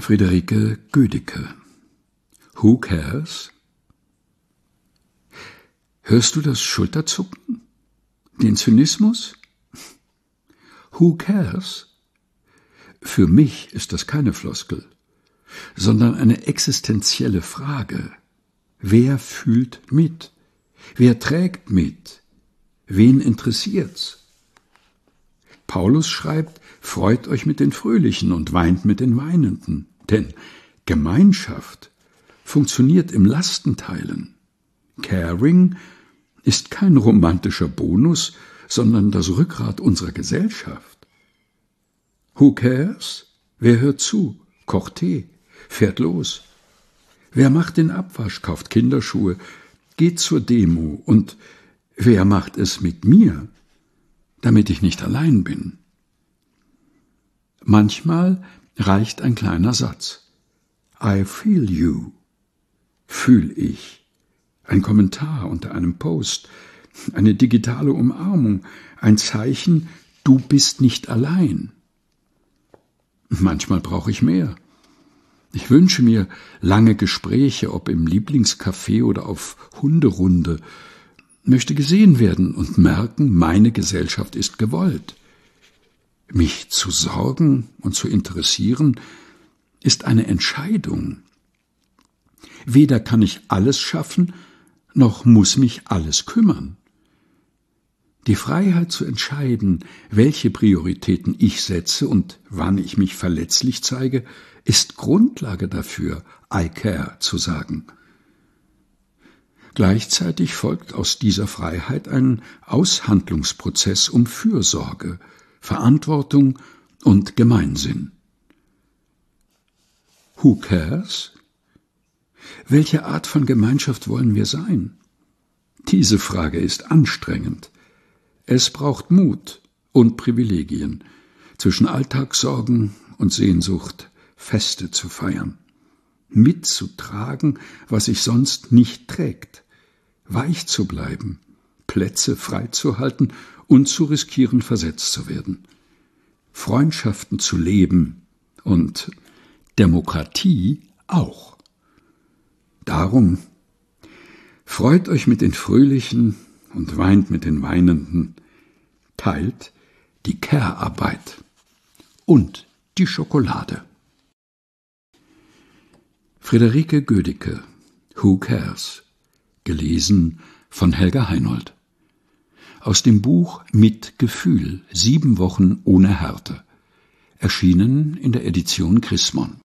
Friederike Gödicke. Who cares? Hörst du das Schulterzucken? Den Zynismus? Who cares? Für mich ist das keine Floskel, sondern eine existenzielle Frage. Wer fühlt mit? Wer trägt mit? Wen interessiert's? Paulus schreibt, freut euch mit den Fröhlichen und weint mit den Weinenden, denn Gemeinschaft funktioniert im Lastenteilen. Caring ist kein romantischer Bonus, sondern das Rückgrat unserer Gesellschaft. Who cares? Wer hört zu, kocht Tee, fährt los? Wer macht den Abwasch, kauft Kinderschuhe, geht zur Demo? Und wer macht es mit mir, damit ich nicht allein bin? Manchmal reicht ein kleiner Satz. I feel you. Fühl ich. Ein Kommentar unter einem Post, eine digitale Umarmung, ein Zeichen, du bist nicht allein. Manchmal brauche ich mehr. Ich wünsche mir lange Gespräche, ob im Lieblingscafé oder auf Hunderunde, möchte gesehen werden und merken, meine Gesellschaft ist gewollt. Mich zu sorgen und zu interessieren, ist eine Entscheidung. Weder kann ich alles schaffen, noch muss mich alles kümmern. Die Freiheit zu entscheiden, welche Prioritäten ich setze und wann ich mich verletzlich zeige, ist Grundlage dafür, I care zu sagen. Gleichzeitig folgt aus dieser Freiheit ein Aushandlungsprozess um Fürsorge, Verantwortung und Gemeinsinn. Who cares? Welche Art von Gemeinschaft wollen wir sein? Diese Frage ist anstrengend. Es braucht Mut und Privilegien, zwischen Alltagssorgen und Sehnsucht Feste zu feiern, mitzutragen, was sich sonst nicht trägt, weich zu bleiben, Plätze freizuhalten und zu riskieren, versetzt zu werden, Freundschaften zu leben und Demokratie auch. Darum freut euch mit den Fröhlichen und weint mit den Weinenden, teilt die Care-Arbeit und die Schokolade. Friederike Gödicke, Who cares? Gelesen von Helga Heinold. Aus dem Buch Mit Gefühl, 7 Wochen ohne Härte. Erschienen in der Edition Chrismon.